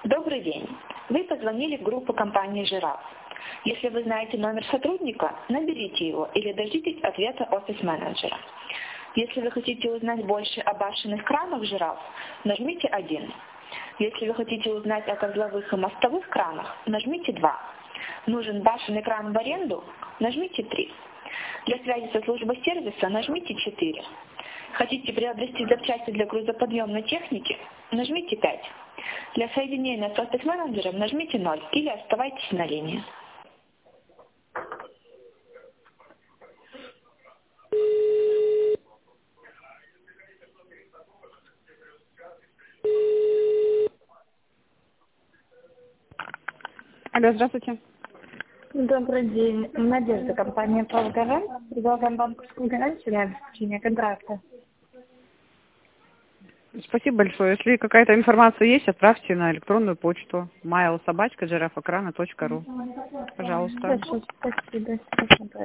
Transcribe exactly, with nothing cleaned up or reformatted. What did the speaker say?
Добрый день. Вы позвонили в группу компании «Жираф». Если вы знаете номер сотрудника, наберите его или дождитесь ответа офис-менеджера. Если вы хотите узнать больше о башенных кранах «Жираф», нажмите один. Если вы хотите узнать о козловых и мостовых кранах, нажмите два. Нужен башенный кран в аренду? Нажмите три. Для связи со службой сервиса нажмите четыре. Хотите приобрести запчасти для грузоподъемной техники? Нажмите пять. Для соединения с офис-менеджером нажмите ноль или оставайтесь на линии. Алло, здравствуйте. Добрый день. Надежда, компания «Павгарант». Предлагаем банковскую гарантию для обеспечения контракта. Спасибо большое. Если какая-то информация есть, отправьте на электронную почту mail собачка жирафокрана точка ру. Пожалуйста. Хорошо, спасибо. Спасибо.